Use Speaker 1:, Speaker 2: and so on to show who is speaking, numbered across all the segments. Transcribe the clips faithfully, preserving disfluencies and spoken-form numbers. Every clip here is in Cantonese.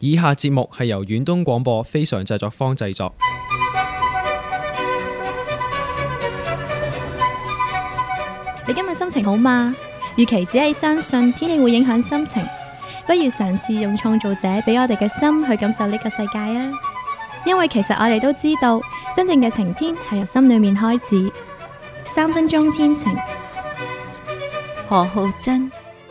Speaker 1: 以下節目係由遠東廣播非常製作坊製作。
Speaker 2: 你今日心情好嗎？與其只係相信天氣會影響心情，不如嘗試用創造者俾我哋嘅心去感受呢個世界啊！因為其實我哋都知道，真正嘅晴天係由心裏面開始。三分鐘天晴。
Speaker 3: 何浩珍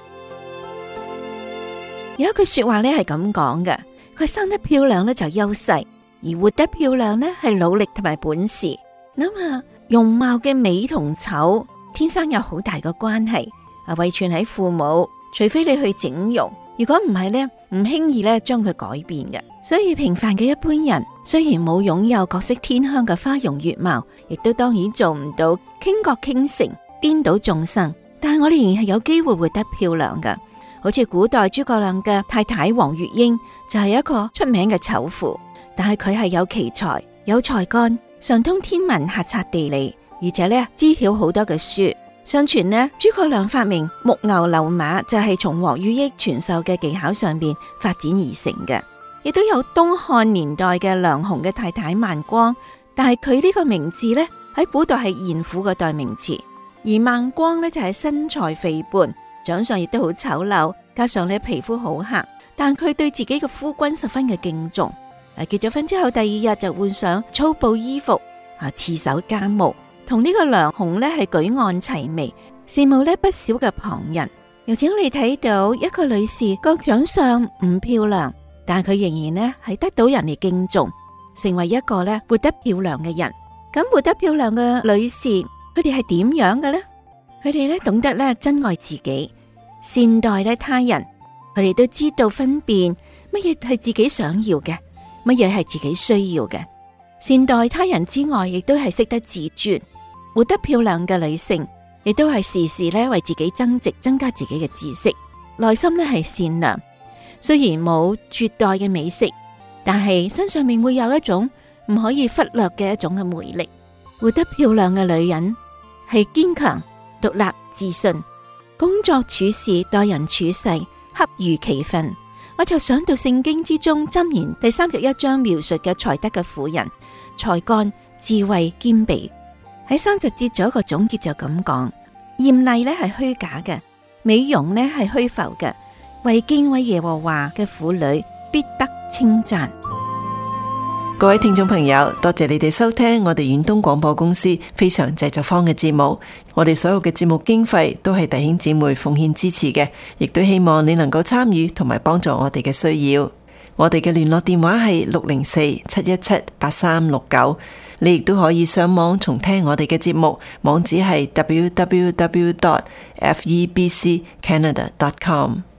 Speaker 3: 有一句說話咧係咁講嘅，佢生得漂亮咧就優勢，而活得漂亮咧係努力同埋本事。諗下容貌嘅美同醜，天生有好大嘅關係，啊遺傳喺父母，除非你去整容，如果唔係咧，唔輕易咧將佢改變嘅。所以平凡嘅一般人，雖然冇擁有各色天香嘅花容月貌，亦都當然做唔到傾國傾城、顛倒眾生，但係我哋仍然係有機會活得漂亮噶。好似古代諸葛亮嘅太太黃月英就係一個出名嘅醜婦，但係佢係有奇才、有才幹，上通天文、下察地理，而且咧知曉好多嘅書。相傳呢，諸葛亮發明木牛流馬就係從黃月英傳授嘅技巧上邊發展而成嘅。亦都有東漢年代嘅梁鴻嘅太太萬光，但係佢呢個名字呢，喺古代係艷婦嘅代名詞，而萬光呢，就係身材肥胖，長相亦都好醜陋，加上呢皮膚好黑，但佢對自己嘅夫君十分嘅敬重。啊，結咗婚之後第二日就換上粗布衣服，啊，持守家務，同呢個梁鴻呢係舉案齊眉，羨慕呢不少嘅旁人。由此我哋睇到一個女士個長相唔漂亮，但佢仍然咧係得到人哋敬重，成為一個咧活得漂亮嘅人。咁活得漂亮嘅女士，佢哋係點樣嘅呢？佢哋咧懂得咧珍愛自己，善待咧他人。佢哋都知道分辨乜嘢係自己想要嘅，乜嘢係自己需要嘅。善待他人之外，亦都係識得自尊。活得漂亮嘅女性，亦都係時時咧為自己增值，增加自己嘅知識，內心咧係善良。雖然冇絕代嘅美色，但係身上面會有一種唔可以忽略嘅一種嘅魅力。活得漂亮嘅女人係堅強、獨立、自信，工作處事、待人處世恰如其分。我就想到聖經之中箴言第三十一章描述嘅才德嘅婦人，才幹、智慧兼備。喺三十節做一個總結就咁講：艷麗咧係虛假嘅，美容咧係虛浮嘅。為敬畏耶和華嘅婦女必得稱讚。
Speaker 4: 各位聽眾朋友，多謝你哋收聽我哋遠東廣播公司非常製作坊嘅節目。我哋所有嘅節目經費都係弟兄姊妹奉獻支持嘅，亦都希望你能夠參與同埋幫助我哋嘅需要。我哋嘅聯絡電話係六零四七一七八三六九。你亦都可以上網重聽我哋嘅節目，網址係 double-u double-u double-u dot f e b c canada dot com。